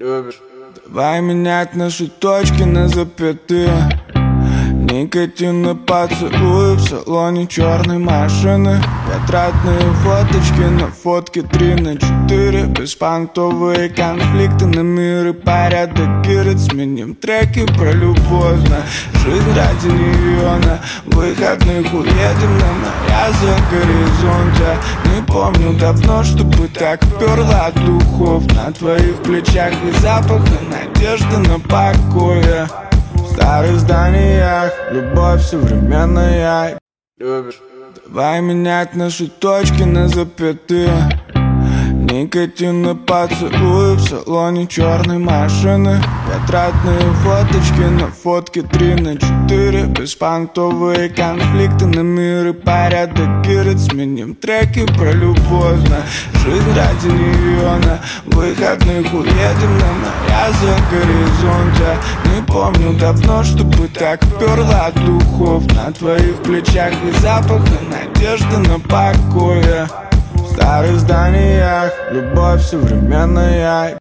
любишь. Давай менять наши точки на запятые. Никотинные поцелуи в салоне черной машины. Квадратные фоточки на фотке 3×4. Беспонтовые конфликты на мир и порядок гирит. Сменим треки про любовь на жизнь ради нее. На выходных уедем на моря за горизонте. Не помню давно, чтобы так перло от духов. На твоих плечах и запах, и надежды на покое. В старых зданиях любовь современная. Любишь. Давай менять наши точки на запятые. Никотинные поцелуи в салоне черной машины. Квадратные фоточки на фотке 3×4. Беспонтовые конфликты на мир и порядок гирит. Сменим треки про любовь на жизнь ради нее. На выходных уедем на моря за горизонте. Не помню давно, чтобы так перло от духов. На твоих плечах и запах, и надежды на покое. В старых зданиях любовь современная.